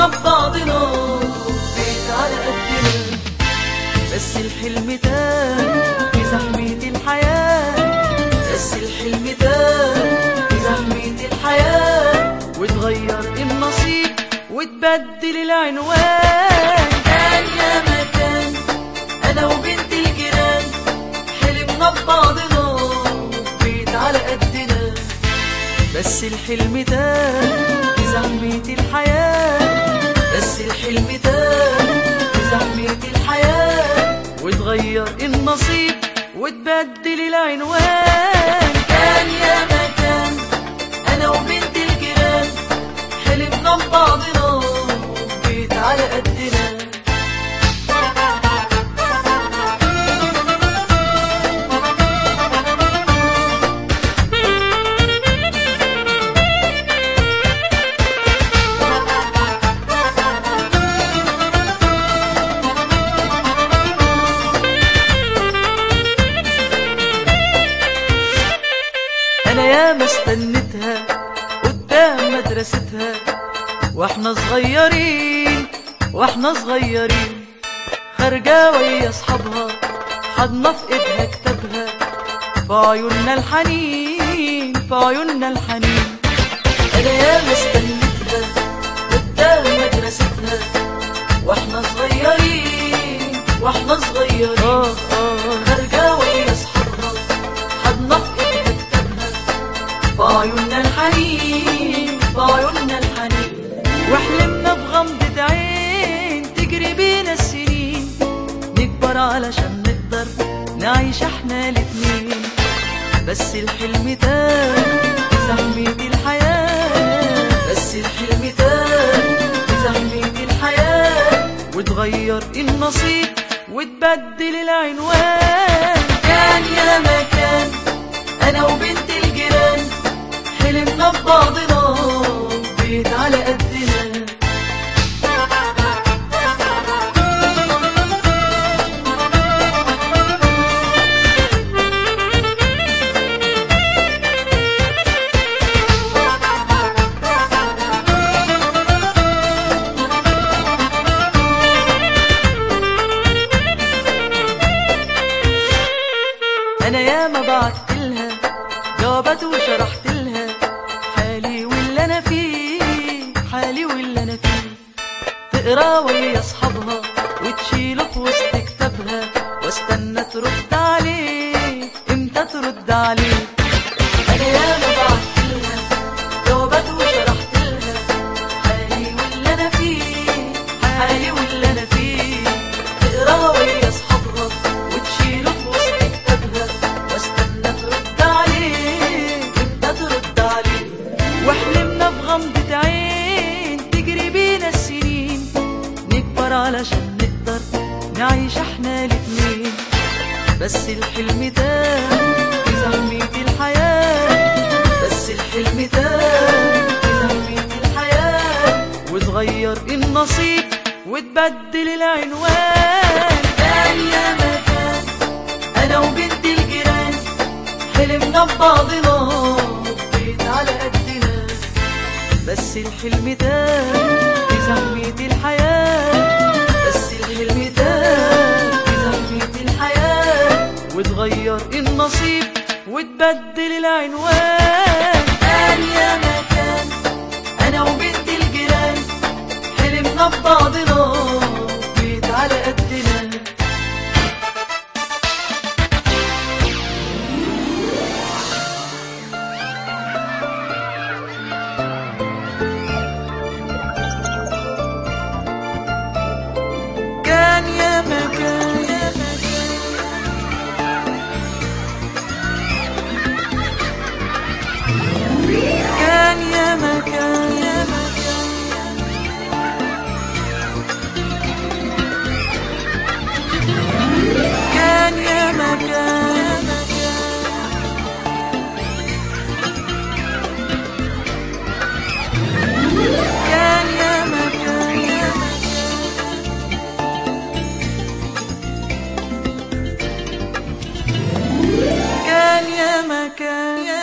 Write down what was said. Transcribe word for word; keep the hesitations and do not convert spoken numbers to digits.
حلمنا ببعضنا بيت على قدنا، بس الحلم تاه في زحمة الحياة، بس الحلم تاه في زحمة الحياة، وتغير النصيب وتبدل العنوان. كان يا مكان أنا وبنت الجيران حلمنا ببعضنا بيت على قدنا، بس الحلم تاه في زحمة الحياة، بس الحلم تاه في زحمة الحياة، وتغير النصيب وتبدل العنوان. كان يا مكان أنا وبنت الجيران حلمنا ببعضنا بيت على قدنا. أنا ياما استنتها قدام مدرستها واحنا صغيرين، واحنا صغيرين خارجة ويا اصحابها حضنا في ايدها كتابها، في عيوننا الحنين، في عيوننا الحنين. أنا ياما استنتها قدام مدرستها واحنا صغيرين، واحنا صغيرين خارجة ويا اصحابها حضنا في ايدها كتابها، في عيوننا الحنين، في عيوننا الحنين. واحلمنا بغمضة عين تجري بينا السنين، نكبر علشان نقدر نعيش احنا الاتنين، بس الحلم تاه في زحمة الحياة، بس الحلم تاه في زحمة الحياة، وتغير النصيب وتبدل العنوان. كان يا مكان أنا وبنت الجيران حلمنا ببعضنا بيت على قدنا. أنا ياما بعتلها جوابات وشرحتلها حالي واللي أنا فيه، حالي واللي أنا فيه، تقرا ويا أصحابها وتشيله في وسط كتابها، واستنى ترد عليه إمتى ترد عليه. أنا ياما بعتلها جوابات وشرحتلها حالي واللي أنا فيه، حالي واللي أنا فيه، تقرا ويا أصحابها وتشيله في وسط كتابها، واستنى ترد عليه إمتى ترد عليه. واحلمنا بغمضة عين تجري بينا السنين، نكبر علشان نقدر نعيش احنا الاتنين، بس الحلم تاه في زحمة الحياة، بس الحلم تاه في زحمة الحياة، وتغير النصيب وتبدل العنوان. كان يا مكان أنا وبنت الجيران حلمنا ببعضنا بيت على قدنا، بس الحلم تاه في زحمة الحياة، بس الحلم تاه في زحمة الحياة، وتغير النصيب وتبدل العنوان. كان يا مكان أنا وبنت الجيران حلمنا ببعضنا بيت على قدنا. كان يا مكان كان يا مكان كان يا مكان كان يا مكان كان يا مكان